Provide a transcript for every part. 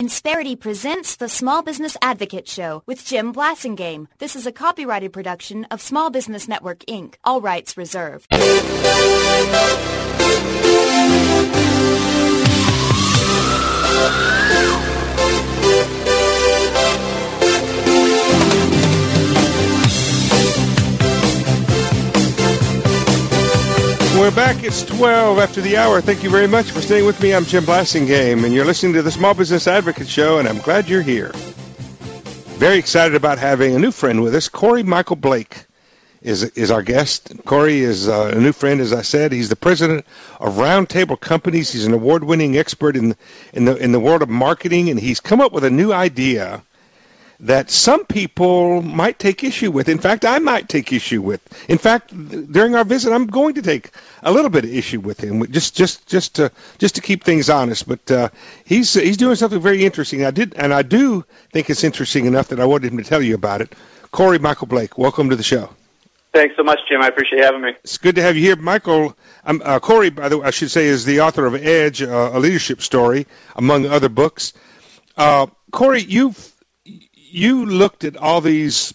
Insperity presents the Small Business Advocate Show with Jim Blasingame. This is a copyrighted production of Small Business Network, Inc. All rights reserved. We're back. It's 12 after the hour. Thank you very much for staying with me. I'm Jim Blasingame, and you're listening to the Small Business Advocate Show, and I'm glad you're here. Very excited about having a new friend with us. Corey Michael Blake is our guest. Corey is a new friend, as I said. He's the president of Roundtable Companies. He's an award-winning expert in the world of marketing, and he's come up with a new idea that some people might take issue with. In fact, I might take issue with. In fact, during our visit, I'm going to take a little bit of issue with him, just to keep things honest. But he's doing something very interesting. I do think it's interesting enough that I wanted him to tell you about it. Corey Michael Blake, welcome to the show. Thanks so much, Jim. I appreciate having me. It's good to have you here, Michael. Corey, by the way, I should say, is the author of Edge, a leadership story, among other books. Corey, you looked at all these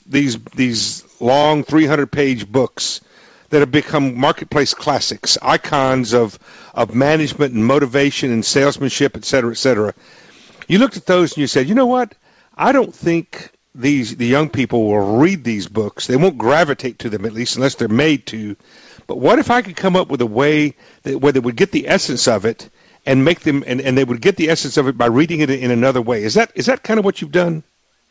long 300-page books that have become marketplace classics, icons of management and motivation and salesmanship, et cetera, et cetera. You looked at those and you said, you know what? I don't think the young people will read these books. They won't gravitate to them, at least unless they're made to. But what if I could come up with a way where they would get the essence of it and make them, and they would get the essence of it by reading it in another way? Is that kind of what you've done?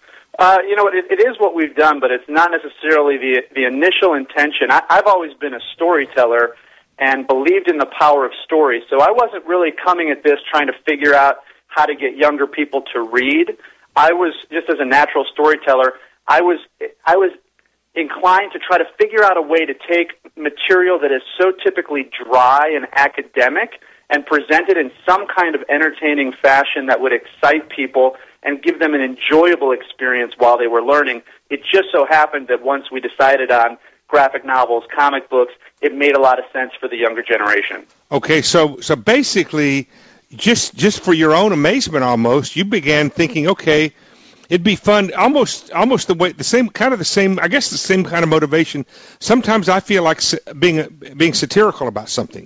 It is what we've done, but it's not necessarily the initial intention. I've always been a storyteller and believed in the power of stories, so I wasn't really coming at this trying to figure out how to get younger people to read. I was, just as a natural storyteller, I was inclined to try to figure out a way to take material that is so typically dry and academic and present it in some kind of entertaining fashion that would excite people and give them an enjoyable experience while they were learning. It just so happened that once we decided on graphic novels, comic books, it made a lot of sense for the younger generation. Okay, so basically, just for your own amazement almost, you began thinking, okay, it'd be fun, almost the same kind of motivation. Sometimes I feel like being satirical about something.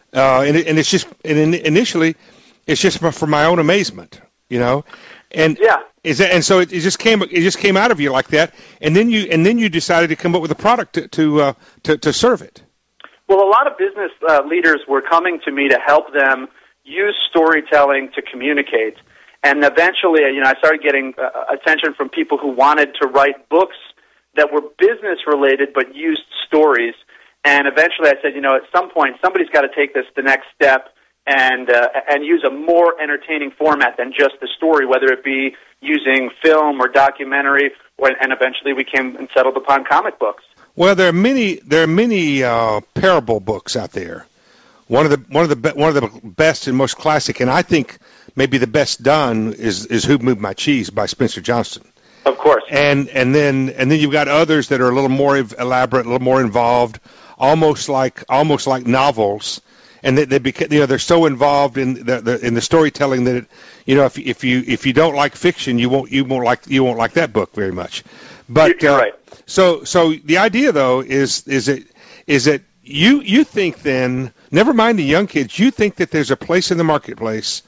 Initially, it's just for my own amazement, you know. And yeah, so it just came out of you like that, and then you decided to come up with a product to serve it. Well, a lot of business leaders were coming to me to help them use storytelling to communicate, and eventually, I started getting attention from people who wanted to write books that were business related but used stories. And eventually, I said, at some point, somebody's got to take this the next step and use a more entertaining format than just the story, whether it be using film or documentary, and eventually we came and settled upon comic books. Well, there are many parable books out there. One of the best and most classic, and I think maybe the best done is Who Moved My Cheese by Spencer Johnson. Of course. And then you've got others that are a little more elaborate, a little more involved, almost like novels. And they're so involved in the storytelling that if you don't like fiction, you won't like that book very much. But you're right. So the idea though is that you think then, never mind the young kids, you think that there's a place in the marketplace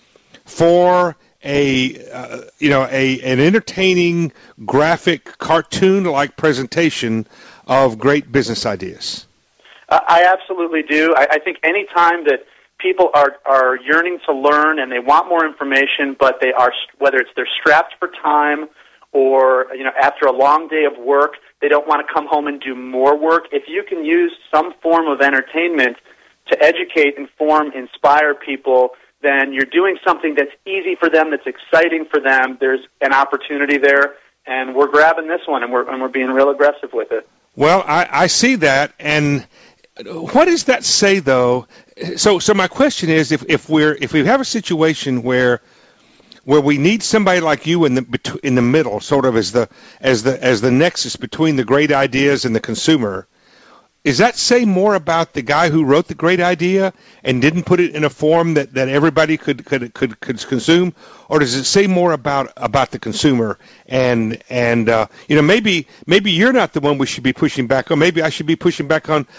for an entertaining, graphic, cartoon-like presentation of great business ideas. I absolutely do. I think any time that people are yearning to learn and they want more information, but they are, whether it's they're strapped for time or after a long day of work, they don't want to come home and do more work. If you can use some form of entertainment to educate, inform, inspire people, then you're doing something that's easy for them, that's exciting for them. There's an opportunity there, and we're grabbing this one, and we're being real aggressive with it. Well, I see that, and what does that say, though? So my question is, if we have a situation where we need somebody like you in the middle, sort of as the nexus between the great ideas and the consumer, does that say more about the guy who wrote the great idea and didn't put it in a form that everybody could consume, or does it say more about the consumer? And maybe you're not the one we should be pushing back on. Maybe I should be pushing back on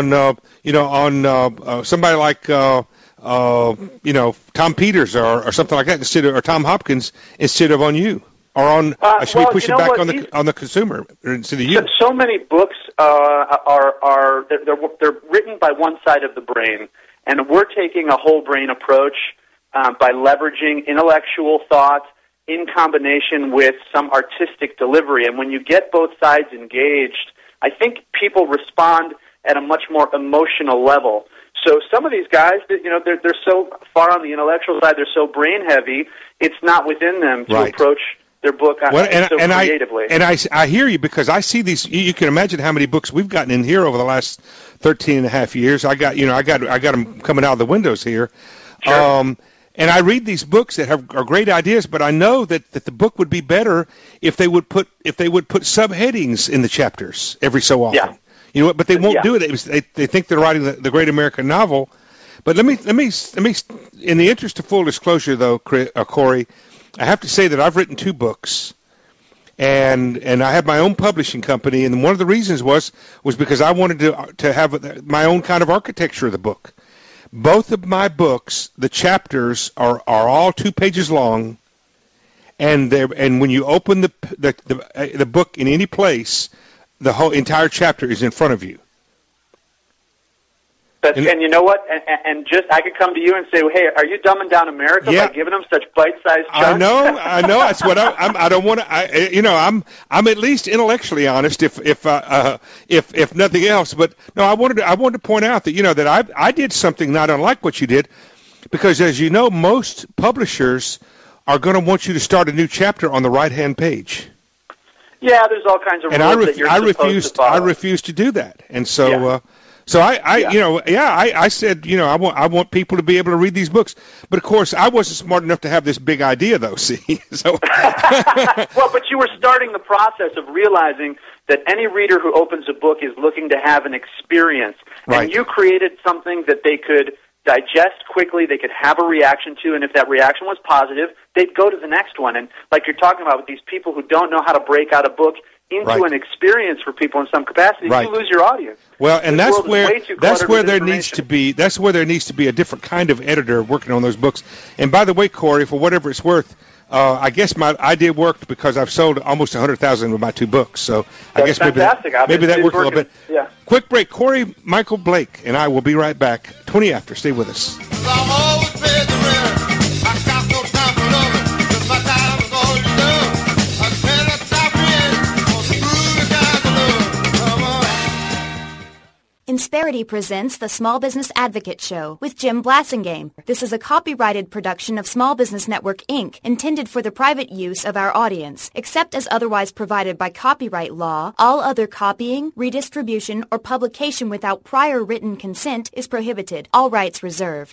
somebody like Tom Peters or something like that or Tom Hopkins instead of on you. Or on, I should be pushing back on the consumer instead of you. So many books they're written by one side of the brain, and we're taking a whole brain approach by leveraging intellectual thought in combination with some artistic delivery. And when you get both sides engaged, I think people respond at a much more emotional level. So some of these guys, they're so far on the intellectual side, they're so brain heavy, it's not within them to approach their book creatively. I hear you, because I see these. You can imagine how many books we've gotten in here over the last 13 and a half years. I got them coming out of the windows here. Sure. And I read these books that are great ideas, but I know that the book would be better if they would put subheadings in the chapters every so often. Yeah. But they won't do it. They think they're writing the great American novel. But let me, in the interest of full disclosure, though, Corey, I have to say that I've written 2 books, and I have my own publishing company, and one of the reasons was because I wanted to have my own kind of architecture of the book. Both of my books, the chapters are all 2 pages long, and when you open the book in any place, the whole entire chapter is in front of you. And you know what? And just I could come to you and say, well, "Hey, are you dumbing down America by giving them such bite-sized chunks?" I know. That's what I don't want to. I'm at least intellectually honest, if nothing else. But no, I wanted to point out that that I did something not unlike what you did, because as you know, most publishers are going to want you to start a new chapter on the right-hand page. Yeah, there's all kinds of rules that you're supposed to follow. I refused to do that, and so. Yeah. So I said, I want people to be able to read these books, but of course I wasn't smart enough to have this big idea, though. See, so well, but you were starting the process of realizing that any reader who opens a book is looking to have an experience, and you created something that they could digest quickly, they could have a reaction to, and if that reaction was positive, they'd go to the next one. And like you're talking about with these people who don't know how to break out a book into an experience for people in some capacity, you lose your audience. Well, and that's where there needs to be a different kind of editor working on those books. And by the way, Corey, for whatever it's worth, I guess my idea worked because I've sold almost 100,000 of my 2 books. So I guess maybe that worked a little bit. Yeah. Quick break. Corey Michael Blake and I will be right back. 20 after. Stay with us. Insperity presents the Small Business Advocate Show with Jim Blasingame. This is a copyrighted production of Small Business Network, Inc., intended for the private use of our audience. Except as otherwise provided by copyright law, all other copying, redistribution, or publication without prior written consent is prohibited. All rights reserved.